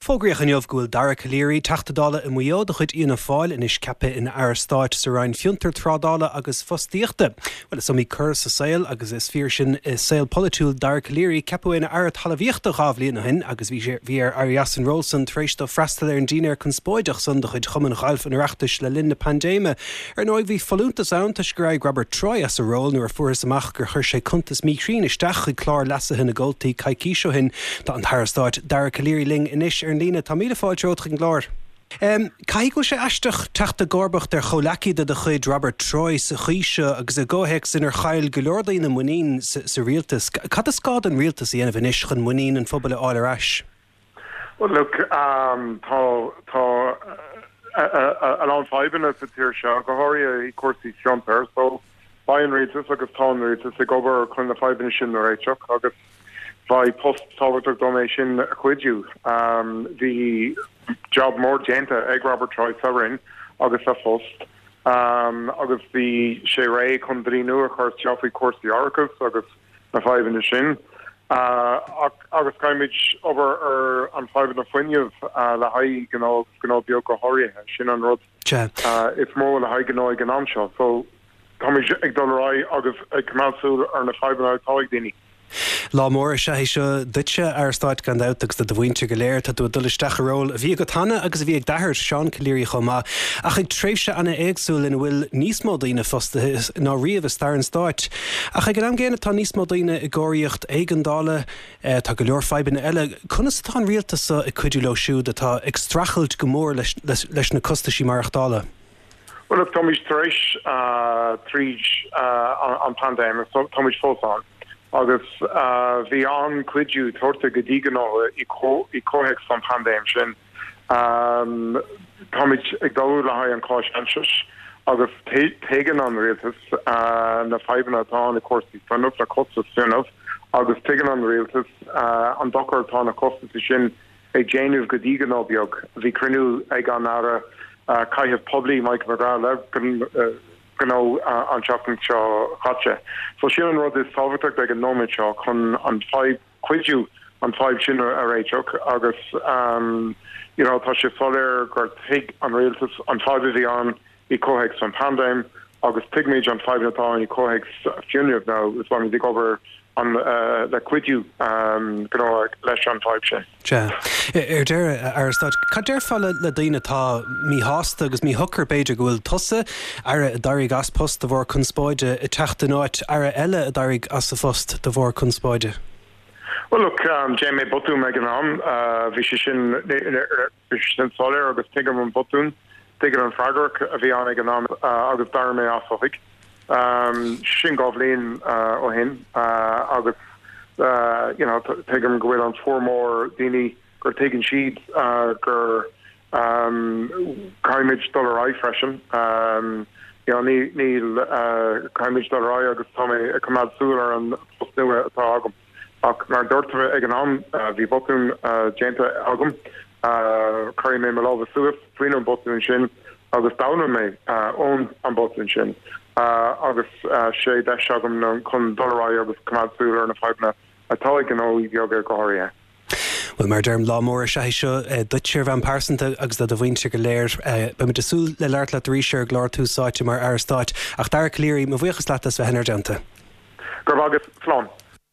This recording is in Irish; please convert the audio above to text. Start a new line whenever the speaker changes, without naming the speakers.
Fógraíoch an jobhgúil Dara Calleary $80 i muo de chuid íon fáil in is cepa in Airstáit sa rain fiúntar $3 agus fostíochta. Well is mí cur sa saoil agus is fíor sin is saoil politúil Dara Calleary cepa in air talmhaíochta gábhlíon na hin agus bhí ar Ariasan Rolson tréisť do freistal ar an díine ar conspóideach san de chuid chuman chailf an reachtas le linn na pandéime. Ar nóid bhí folúnta sound as gráid Robert Troy as a ról nuair furas amach gur chuir sé contas míchrín isteach chuid clár lesa hin na goltaí caiicíseo hin tá an Airstáit Dara Calleary ling inis ar an lína tá míle fáil teocht an glár. Cai go sé eisteach teachta gorbacht ar cholaciad de chuid Robert Troy sa chuise agus a ggóheic sin ar chail go leordaí na muín sa rialtas. Cad a scád an rialtas í anamh inis chun muín an phobal áil ar ais?
Well, look, tá an faiban a tíir seo go háirí cuasaí siomper, so by an rialtas agus tá an rialtas ag obair chun na faiban sin ar éiteach agus by post-Salvatore donation chuidú. The job more genta ag Robert Troy Sovereign agus a fost. Agus the Sheree Condrinu a course Joffrey course the Oracles agus na five in the shin. Agus kaimage over an five in the Funyov la high gano bioko hori shin on road. It's more la high gano ganamsha. So Tommy ag dollarai agus ag kamalsul ar na five in a toig dini.
Lá mór se seo duitse Airstáit gan agus de bhainte go léir tá dú dulisteach ról bhí go tanna agus bhí ag dethir Seán Calleary chomá ach ag tréimhse anna éagsúil in bhfuil níos mó daoine fosta ná riamh star an Stáit. Ach ag an géine tá níos mó daoine i ggóiríocht éigeandála tá go leor faibanna eile chunas tá rialtas i cuidiú le siúd atá ag strachailt go mór leis na costaisí marachtála.
Well, look, Tommy's Thresh, on pandemic, so Tommy's Fosan. Agus bhí an cuidú tuairte go dtíganó i cóheic san pandéim sin Táid ag dul le haid an cáis agus tegan an rialtas na faiban atá na cuasaí fanmh na costa sinmh agus tegan an rialtas an dochar atá na costa sin ag déanamh go dtíganó beag bhí cruinú ag an ára caithfh poblí Mike McGrath Gano an shopping show hatche. So she rod is Salvatore ag an nomad show chun an five quidju an five shin ar éideach agus you know tá sé solir gur tig an rialtas an five of the on I cóheic san pandéim agus pigmage an five atá I cóheic junior now is one dig over an le quidju gano leis an five sé.
Deir Airstáit Ca deir fáile le daoine tá mí hásta agus mí thucar beidir go bhfuil tusa ar a dairigh as post de bhór conspóide I teachtanáit ar a eile a dairigh as a fost de bhór conspóide.
Well, look, Jamie Botún ag an bhí sin solir agus teigem an Botún teigem an Fragrach a bhí an ag an agus dar mé asóigh sin gábhlíon ó hin agus you know teigem go bhfuil an four mór daoine gur taken siad gur caiimid dollarai freisin you know níl caiimid dollarai agus tá mé cumad súlar an postnua atá agam ach mar dúirta ag an bhí botún genta agam chuir mé me lábh suas faoin an botún sin agus dana mé ón an botún sin agus sé de agam chun dollarai agus cumad súlar na fáibna atá ag an ó bheag go háirithe.
Well mar derm lá mór se seo duitseir bhan pásanta agus do bhainte go léir ba me desúil le leart le ríseir glár túsáite mar Airstáit ach Dara Calleary mo bhuichas letas bheit hennar deanta.
Gur agus flán.